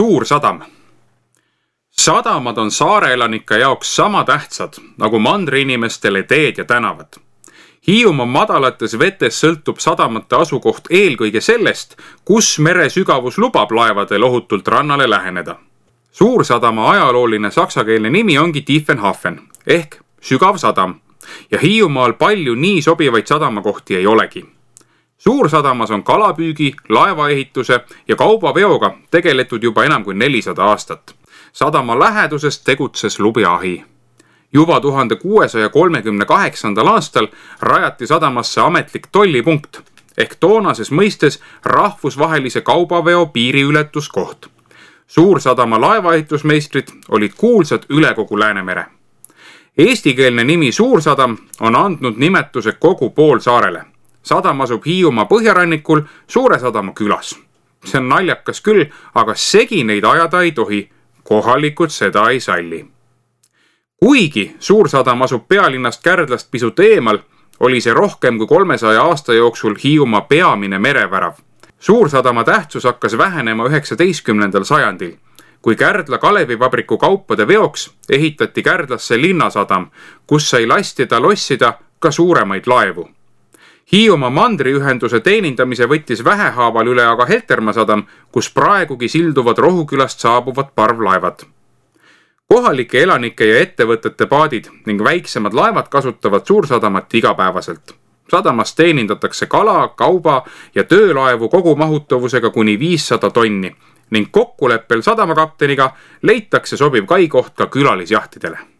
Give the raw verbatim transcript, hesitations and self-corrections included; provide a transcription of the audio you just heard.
Suur sadam. Sadamad on saareelanike jaoks sama tähtsad nagu mandriinimestele teed ja tänavad. Hiiumaa madalates vetes sõltub sadamate asukoht eelkõige sellest, kus mere sügavus lubab laevadel ohutult rannale läheneda. Suursadama ajalooline saksakeelne nimi ongi Tiefenhafen ehk sügav sadam ja Hiiumaal palju nii sobivaid sadamakohti ei olegi. Suursadamas on kalapüügi, laevaehituse ja kaubaveoga tegeletud juba enam kui nelisada aastat. Sadama läheduses tegutses lubjaahi. Juba tuhande kuuesaja kolmekümne kaheksandal aastal rajati sadamasse ametlik tollipunkt ehk toonases mõistes rahvusvahelise kaubaveo piiriületuskoht. Suursadama laevaehitusmeistrid olid kuulsad üle kogu Läänemere. Eestikeelne nimi Suursadam on andnud nimetuse kogu poolsaarele. Sadam asub Hiiumaa põhjarannikul Suure Sadama külas. See on naljakas küll, aga segi neid ajada ei tohi. Kohalikud seda ei salli. Kuigi Suursadam asub pealinnast Kärdlast pisut eemal, oli see rohkem kui kolmesaja aasta jooksul Hiiumaa peamine merevärav. Suursadama tähtsus hakkas vähenema üheksateistkümnendal sajandil, kui Kärdla Kalevivabriku kaupade veoks ehitati Kärdlasse linnasadam, kus sai lastida lossida ka suuremaid laevu. Hiiumaa mandriühenduse teenindamise võttis vähehaaval üle aga Heltermaa sadam, kus praegugi silduvad Rohukülast saabuvad parvlaevad. Kohalike elanike ja ettevõtete paadid ning väiksemad laevad kasutavad Suursadamat igapäevaselt. Sadamas teenindatakse kala, kauba ja töölaevu kogu mahutavusega kuni viissada tonni ning kokkuleppel sadamakapteniga leitakse sobiv kaikoht ka külalisjahtidele.